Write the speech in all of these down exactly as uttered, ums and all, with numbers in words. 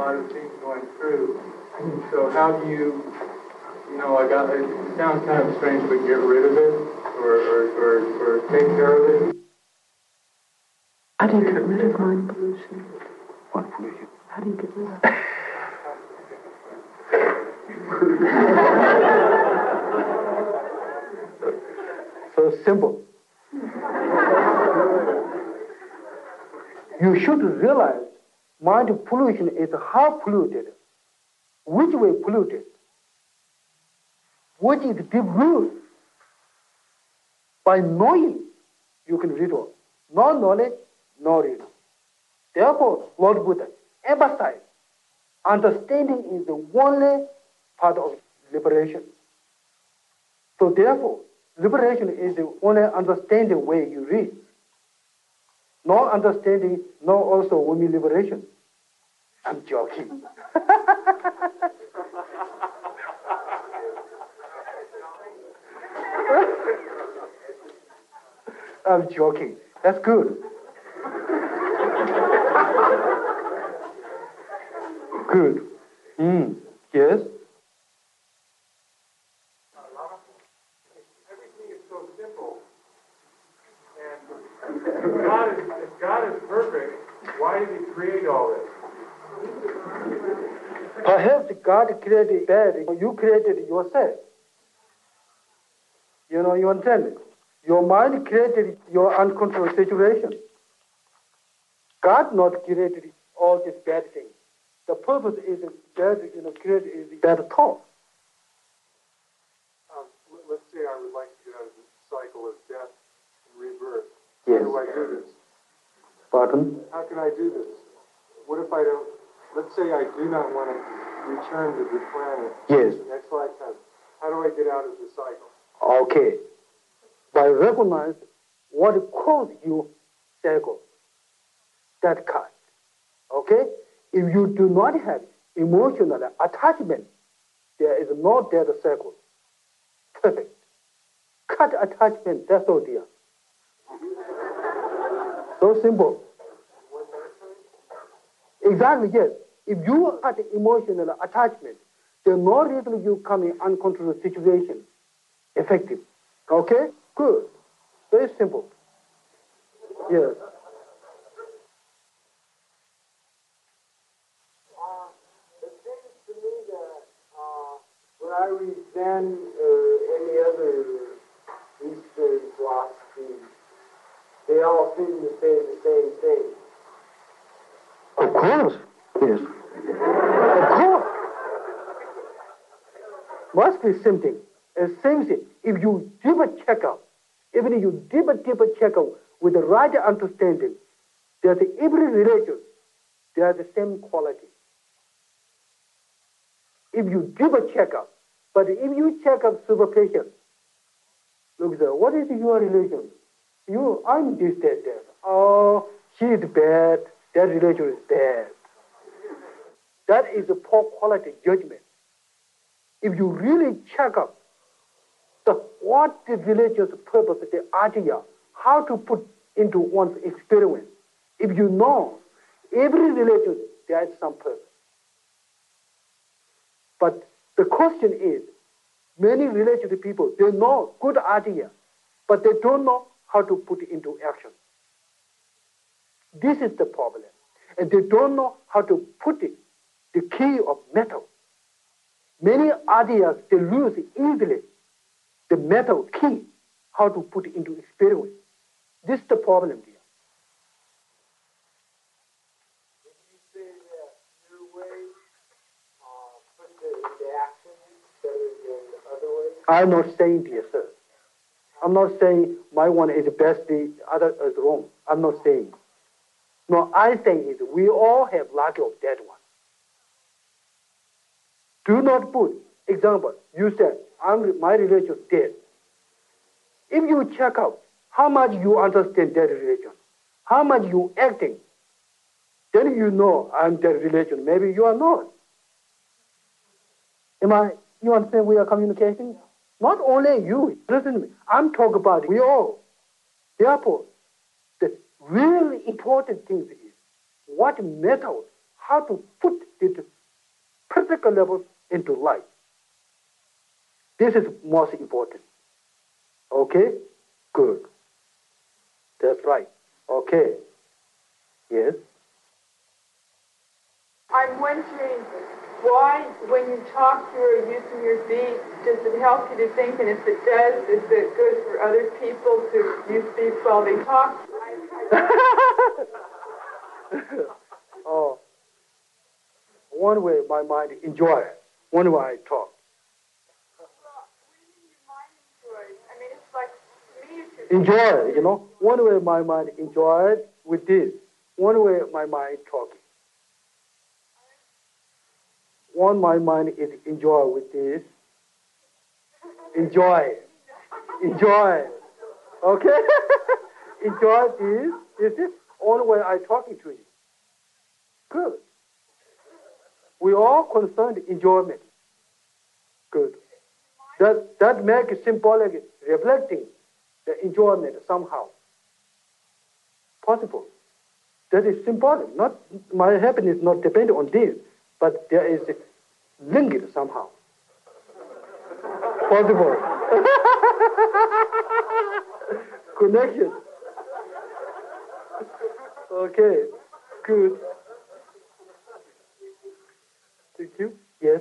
lot of things going through. So how do you, you know, like, I, it sounds kind of strange, but get rid of it or, or, or, or take care of it? How do you get rid of mind pollution? What pollution? How do you get rid of it? So simple. You should realize mind pollution is how polluted, which way polluted, which is deep root. By knowing, you can read all. No knowledge, no reading. Therefore, Lord Buddha emphasized understanding is the only part of liberation. So therefore, liberation is the only understanding way you read. No understanding, no also only liberation. I'm joking. I'm joking. That's good. Good. Mm. Yes? Everything is so simple. And if God is, if God is perfect, why did he create all this? Perhaps God created bad, you created yourself. You know, you understand it? Your mind created your uncontrolled situation. God not created all these bad things. The purpose is bad, you know, created is bad thought. Um, let's say I would like to get out of the cycle of death and rebirth. Yes. How do I do this? Pardon? How can I do this? What if I don't, let's say I do not want to return to the planet Yes. next lifetime. How do I get out of the cycle? Okay. By recognize what caused you cycle, that kind. Okay? If you do not have emotional attachment, there is no dead cycle. Perfect. Cut attachment, that's all, dear. So simple. Exactly, yes. If you cut emotional attachment, then no reason you come in uncontrolled situation. Effective. Okay? Good. Very simple. Yes. Uh, it seems to me that uh, when I read Zen or any other Eastern philosophy, they all seem to say the same thing. Of course. Yes. Of course. Must be something. The same thing. If you deeper check out, even if you deeper, deeper check out with the right understanding, there's every religion, they have the same quality. If you deeper check out, but if you check out superficial, look there, what is your religion? You, I'm this, that, that. Oh, she is bad, that religion is bad. That is a poor quality judgment. If you really check out the, what the religious purpose, the idea, how to put into one's experience, if you know every religion, there is some purpose. But the question is, many religious people, they know good idea, but they don't know how to put it into action. This is the problem. And they don't know how to put it, the key of metal. Many ideas, they lose easily the metal key, how to put it into experience. This is the problem, dear. Would you say that your way uh, puts it into action better than the other way? I'm not saying, dear sir. I'm not saying my one is the best, the other is wrong. I'm not saying. No, I'm saying is we all have lack of that one. Do not put, example, you said, I'm, my religion is dead. If you check out how much you understand that religion, how much you acting, then you know I'm that religion. Maybe you are not. Am I, you understand we are communicating? Not only you, listen to me, I'm talking about we all. Therefore, the really important thing is what method, how to put this practical level into life. This is most important. Okay? Good. That's right. Okay. Yes? I'm wondering why, when you talk you are using your beat, does it help you to think? And if it does, is it good for other people to use beats while they talk? Oh, one way my mind enjoy it. One way I talk. I mean, it's like, to me, it's Enjoy it, you know. One way my mind enjoy it with this. One way my mind talking. One my mind is enjoy with this. Enjoy it. Enjoy it. Okay? Enjoy this. This is one way I talking to you. Good. We all concerned enjoyment. Good. That that makes symbolic reflecting the enjoyment somehow. Possible. That is symbolic. Not my happiness not depend on this, but there is linked somehow. Possible. Connection. Okay. Good. Thank you. Yes.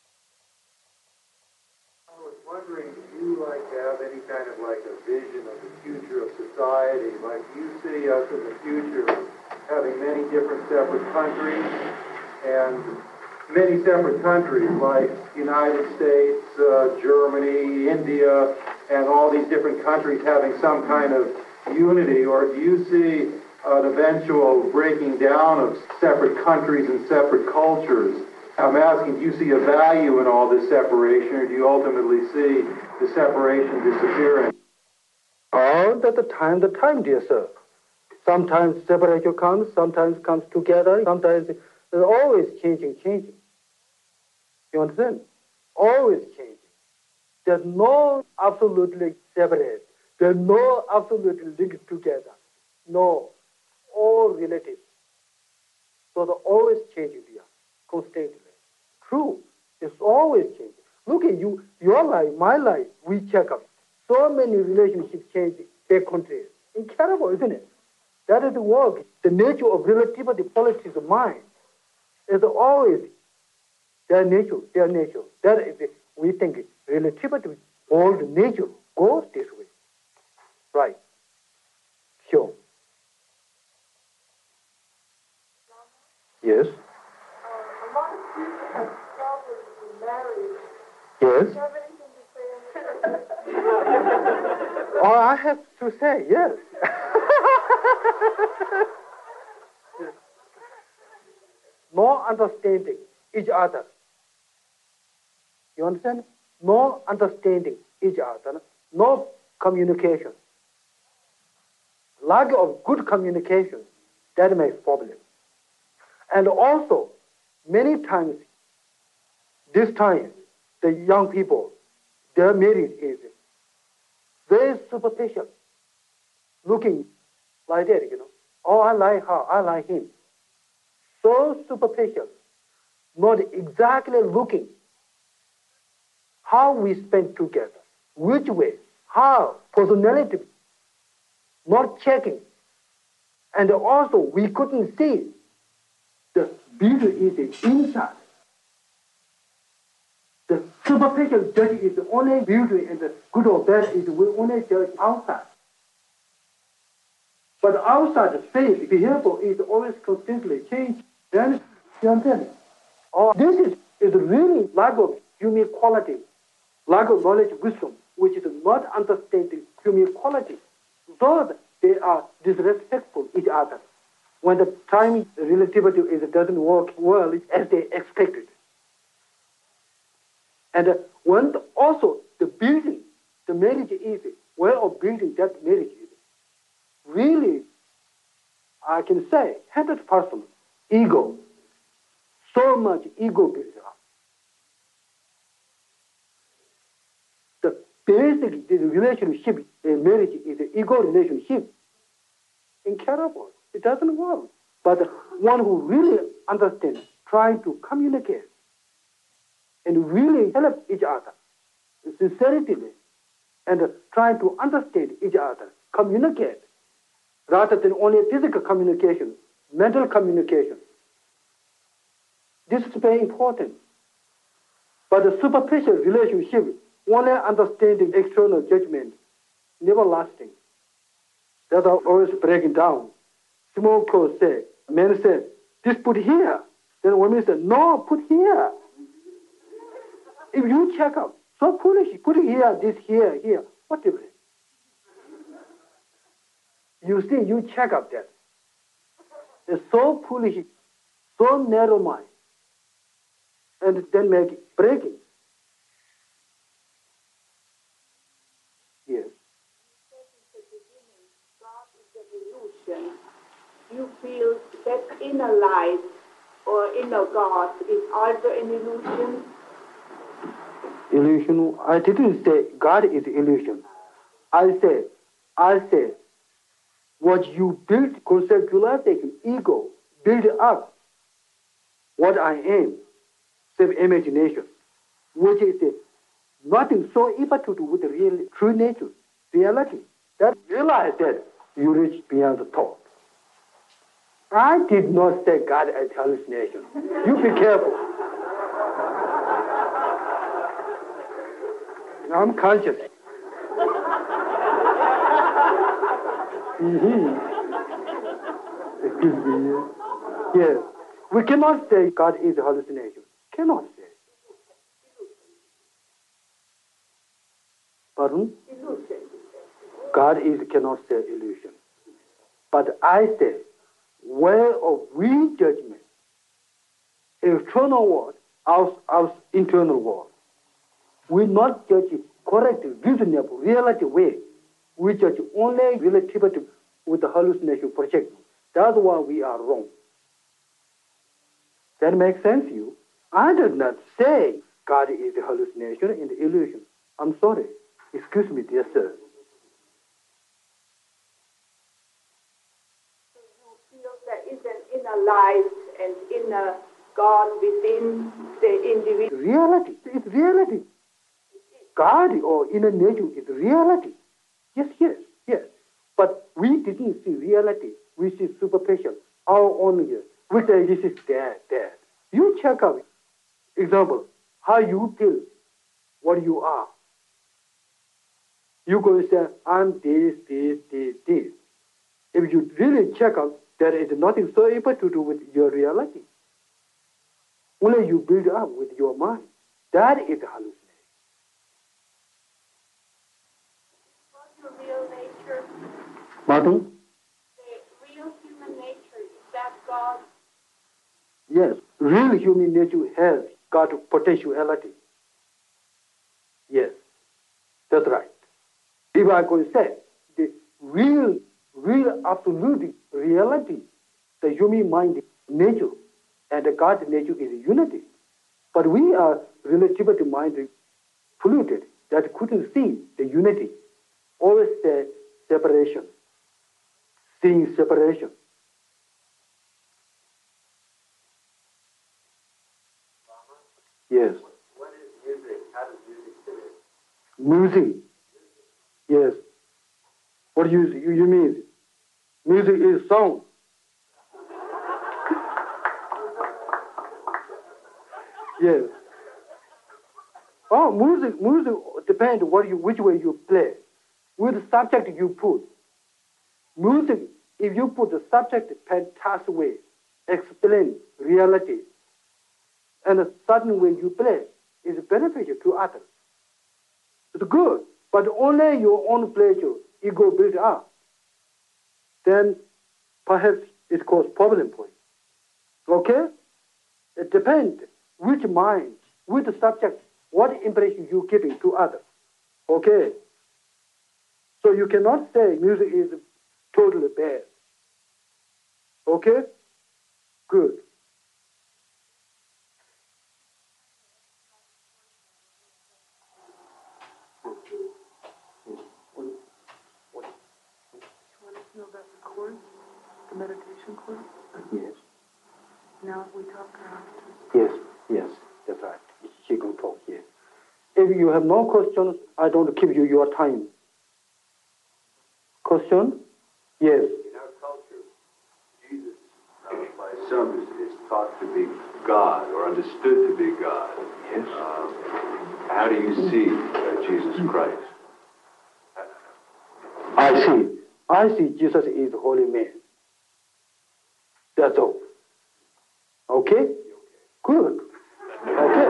I was wondering if you like to have any kind of like a vision of the future of society. Like, do you see us in the future having many different separate countries and many separate countries like United States, uh, Germany, India, and all these different countries having some kind of unity? Or do you see an eventual breaking down of separate countries and separate cultures? I'm asking, do you see a value in all this separation, or do you ultimately see the separation disappearing? All at the time, the time, dear sir. Sometimes separation comes, sometimes comes together, sometimes it's always changing, changing. You understand? Always changing. There's no absolutely separate. There's no absolutely linked together. No. All relative. So they're always changing, dear. Constantly. True. It's always changing. Look at you, your life, my life, we check up. So many relationships change their countries. Incredible, isn't it? That is the work. The nature of relativity politics of mind is always their nature, their nature. That is, we think relativity, all the nature goes this way. Right. Sure. Yes. a lot of people have problems with marriage. Yes. Do you have anything to say on that? Oh, I have to say, yes. No understanding each other. You understand? No understanding each other. No communication. Lack of good communication, that makes problem. And also, many times, this time, the young people, their marriage is very superficial, looking like that, you know. Oh, I like her, I like him. So superficial, not exactly looking how we spend together, which way, how, personality, not checking. And also, we couldn't see the beauty is inside. The superficial judge is only beauty, and the good or bad is we only judge outside. But outside the face, behavior is always constantly changing. Then, you understand? Oh, this is, is really lack of human quality, lack of knowledge, wisdom, which is not understanding human quality. Thus, they are disrespectful each other. When the time relativity is, doesn't work well as they expected. And uh, when the, also the building, the marriage is, way of building that marriage is really, I can say, one hundred percent ego. So much ego built up. The basic the relationship in marriage is an ego relationship. Incredible. It doesn't work. But one who really understands, trying to communicate and really help each other, sincerely, and trying to understand each other, communicate, rather than only physical communication, mental communication. This is very important. But the superficial relationship, only understanding external judgment, never lasting. That's always breaking down. Small clothes say, men say, this put here. Then women say, no, put here. If you check out, so foolish, put here, this here, here, what difference? You see, you check out that. It's so foolish, so narrow mind, and then make it breaking. Yes. Illusion. You feel that inner light or inner God is also an illusion? Illusion. I didn't say God is illusion. I said, I said, what you build, conceptualization, ego, build up what I am, self-imagination, which is uh, nothing so equal to do with the real, true nature, reality. That realize that you reach beyond the thought. I did not say God as hallucination. You be careful. I'm conscious. Mm-hmm. Excuse me. Yes. We cannot say God is a hallucination. Cannot say. Pardon? Illusion. God is cannot say illusion. But I say, where of we judgment, external world, our, our internal world, we not judge it correct, reasonable, reality way. We judge only relativity with the hallucination projection. That's why we are wrong. That makes sense to you? I did not say God is a hallucination and illusion. I'm sorry. Excuse me, dear sir. So you feel there is an inner light and inner God within the individual? Reality. It's reality. God or inner nature is reality. Yes, yes, yes. But we didn't see reality. We see superficial, our own here. We say this is dead, dead. You check out, example, how you feel, what you are. You go and say, I'm this, this, this, this. If you really check out, there is nothing so able to do with your reality. Only you build up with your mind. That is hallucination. What's your real nature? Pardon? The real human nature, is that God? Yes, real human nature has got potentiality. Yes, that's right. If I could say the real, real absolute reality, the human mind nature and the God nature is unity. But we are relativity mind polluted that couldn't see the unity. Always say separation, seeing separation. Yes. What is music? How does music fit in? Music. Yes. What do you, you, you mean? Music is song. Yes. Oh, music, music depends what you, which way you play. With the subject you put. Music, if you put the subject fantastic way, explain reality, and a certain way you play is beneficial to others. It's good, but only your own pleasure, ego built up. Then perhaps it causes problem for you. Okay? It depends which mind, which subject, what impression you giving to others. Okay? So you cannot say music is totally bad. Okay? Good. You want to know about the course, the meditation course? Yes. No, we talk around. Yes, yes, that's right. She can talk here. If you have no questions, I don't give you your time. Question? Yes. In our culture, Jesus, uh, by some, is, is taught to be God or understood to be God. Yes. Um, how do you see uh, Jesus Christ? I see. I see Jesus is a holy man. That's all. Okay? Good. Okay.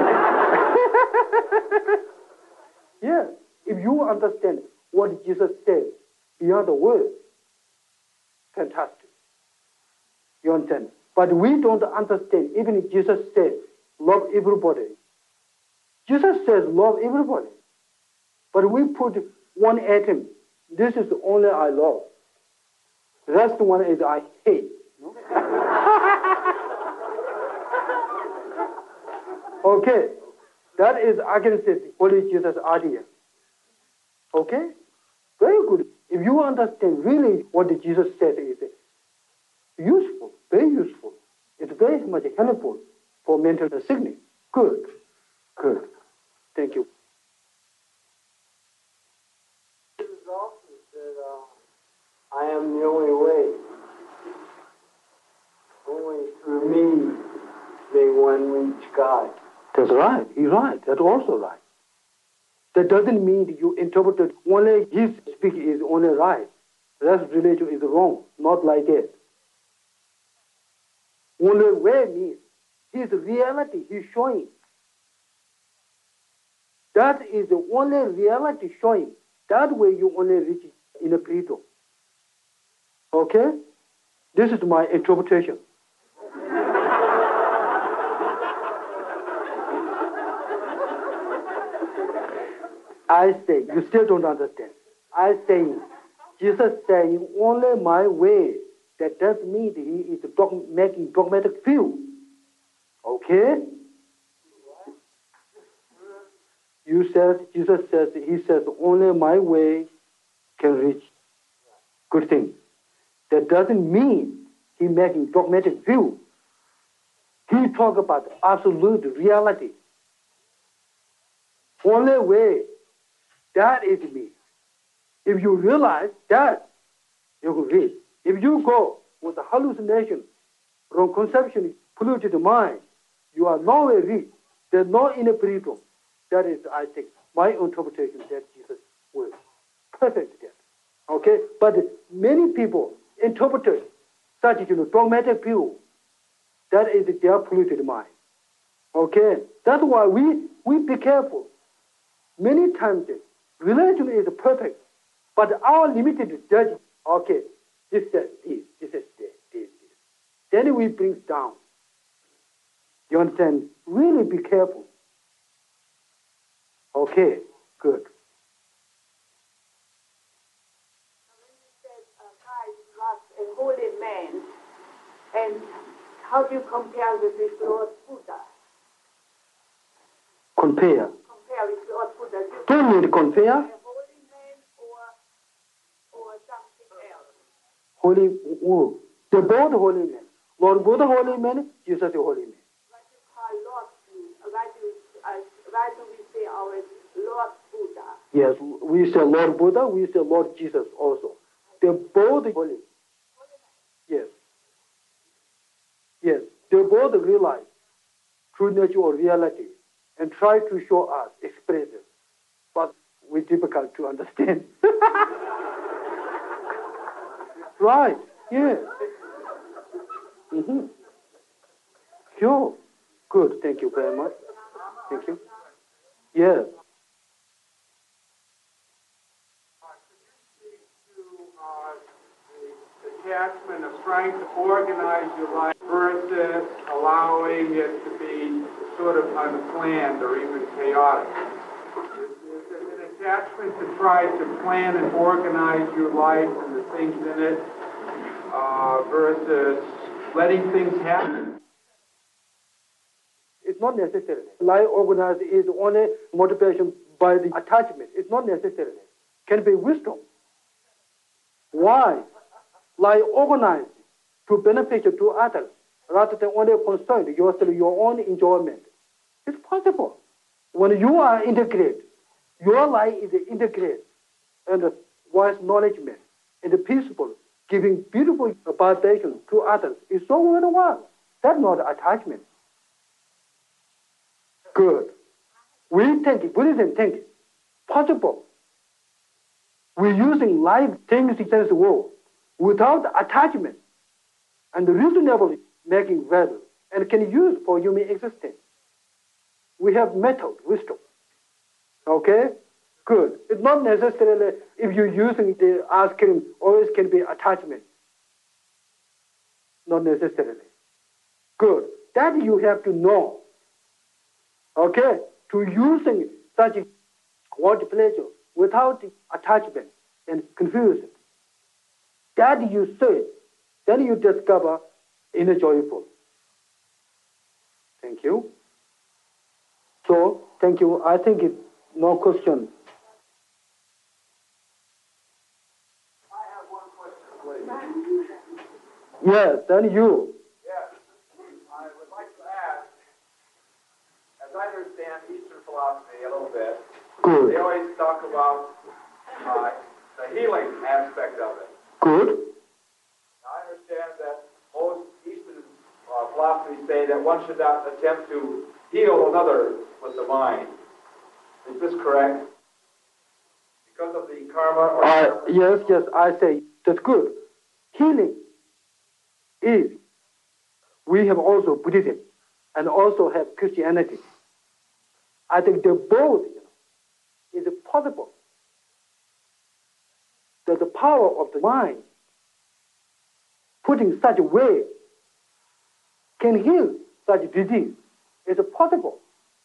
Yeah. If you understand what Jesus said beyond the words, fantastic. You understand? But we don't understand. Even if Jesus said, love everybody. Jesus says, love everybody. But we put one atom. This is the only I love. The rest one is I hate. No? Okay. That is against the Holy Jesus idea. Okay? Very good. If you understand really what Jesus said is useful, very useful. It's very much helpful for mental sickness. Good. Good. Thank you. Jesus also said, uh, I am the only way. Only through me may one reach God. That's right. He's right. That's also right. That doesn't mean you interpreted only his speaking is only right. The rest religion is wrong. Not like that. Only way means his reality he's showing. That is the only reality showing. That way you only reach in a Plato. Okay? This is my interpretation. I say, you still don't understand. I say, Jesus saying only my way. That doesn't mean he is dog- making dogmatic view. Okay? You said, Jesus says, he says, only my way can reach good things. That doesn't mean he making dogmatic view. He talk about absolute reality. Only way, that is me. If you realize that, you can read. If you go with a hallucination, wrong conception, polluted mind, you are nowhere read. There's no inner Plato. That is, I think, my interpretation that Jesus was perfect there. Okay? But many people interpret such, you know, dogmatic view. That is their polluted mind. Okay? That's why we, we be careful. Many times, religion is perfect, but our limited judgment, okay, this is this, this is this, this, this. Then we bring down. You understand? Really be careful. Okay, good. When you said uh, Christ was a holy man, and how do you compare this with Lord Buddha? Compare. Compare with Lord Buddha. Do you Don't need to compare. a holy man or, or something else? Holy, oh, they're both holy men. Lord Buddha holy man, Jesus is holy man. What you call Lord Buddha? Why do, uh, why do we say always Lord Buddha? Yes, we say Lord Buddha, we say Lord Jesus also. They're both holy. Yes. Yes, they both realize true nature or reality and try to show us, express it. But we're difficult to understand. Right, yes. Mm-hmm. Sure. Good, thank you very much. Thank you. Yes. Attachment of trying to organize your life versus allowing it to be sort of unplanned or even chaotic. Is there an attachment to try to plan and organize your life and the things in it uh, versus letting things happen? It's not necessary. Life organized is only motivation by the attachment. It's not necessary. Can be wisdom. Why? Life organized to beneficial to others, rather than only concerned yourself, your own enjoyment. It's possible. When you are integrated, your life is integrated and wise knowledgement and peaceful, giving beautiful vibration to others. It's so worthwhile. That's not attachment. Good. We think, Buddhism think, possible. We're using life things in sense world without attachment and reasonably making value and can use for human existence. We have method, wisdom. Okay? Good. It's not necessarily if you're using the ice cream, always can be attachment. Not necessarily. Good. That you have to know. Okay? To using such word pleasure without attachment and confusion. That you say, then you discover inner joyful. Thank you. So, thank you. I think it's no question. I have one question, please. Yes, then you. Yes, I would like to ask, as I understand Eastern philosophy a little bit, Good. they always talk about uh, the healing aspect of it. Good. Now, I understand that most Eastern uh, philosophies say that one should not attempt to heal another with the mind. Is this correct? Because of the karma or... Uh, yes, yes, I say that's good. Healing is, we have also Buddhism and also have Christianity. I think they both, you know, is possible. That the power of the mind put in such a way can heal such disease. It's possible.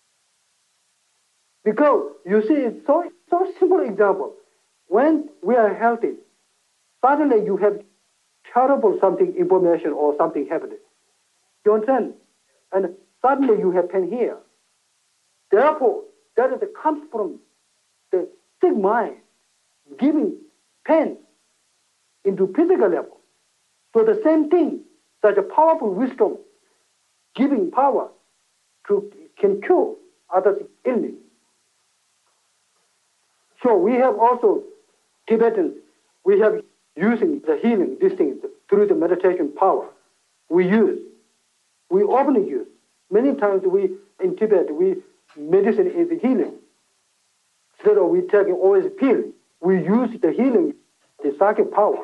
Because you see, it's so, so simple example. When we are healthy, suddenly you have terrible something information or something happening. You understand? And suddenly you have pain here. Therefore, that is comes from the sick mind giving pain into physical level. So the same thing, such a powerful wisdom giving power to can cure others' illness. So we have also Tibetans, we have using the healing, these things, through the meditation power. We use, we often use. Many times we, in Tibet, we, medicine is healing. Instead of we taking always pill, we use the healing, the psychic power.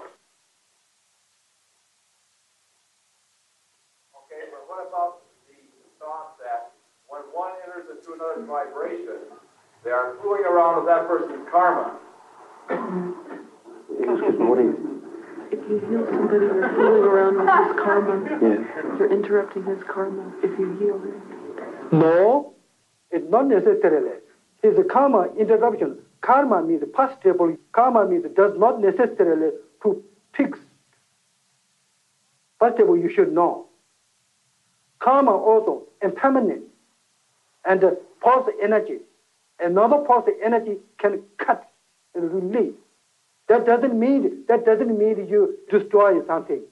Okay, but what about the thought that when one enters into another vibration, they are fooling around with that person's karma? Excuse me, what is If you heal somebody, you're fooling around with his karma. Yes. You're interrupting his karma if you heal him. No, it's not necessarily. It's a karma interruption. Karma means positive. Karma means does not necessarily to fix. First of all, you should know. Karma also impermanent and uh, pulse energy. Another pulse energy can cut and release. That doesn't mean that doesn't mean you destroy something.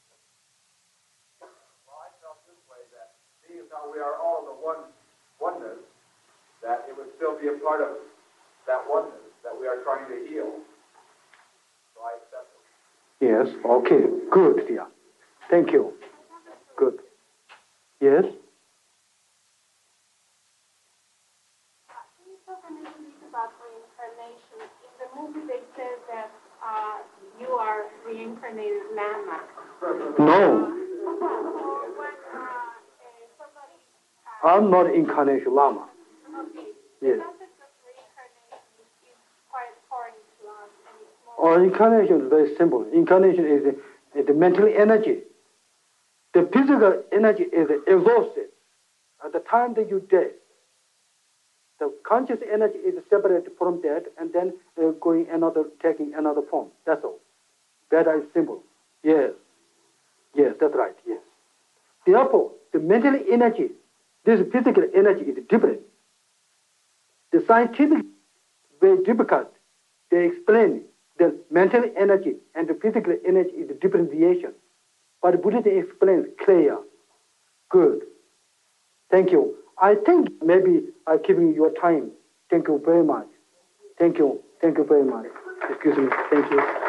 Well, I felt this way, that seeing as how we are all the one oneness, that it would still be a part of that oneness that we are trying to heal. So I accept it. Yes, okay, good, dear. Thank you. Good. Yes? Can you talk a little bit about reincarnation? In the movie they said that uh, you are reincarnated Lama. No, Or when uh, uh, somebody... Uh, I'm not incarnation Lama. okay. Yes. The concept of reincarnation is quite foreign to us, and it's more... Or incarnation is very simple. Incarnation is, is the mental energy. The physical energy is exhausted. At the time that you die, the conscious energy is separated from that and then uh, going another, taking another form. That's all. That is simple. Yes. Yes, that's right. Yes. Therefore, the mental energy, this physical energy is different. The scientific very difficult. They explain the mental energy and the physical energy is a differentiation. but Buddhism explains clear. Good. Thank you. I think maybe I'm giving your time. Thank you very much. Thank you. Thank you very much. Excuse me. Thank you.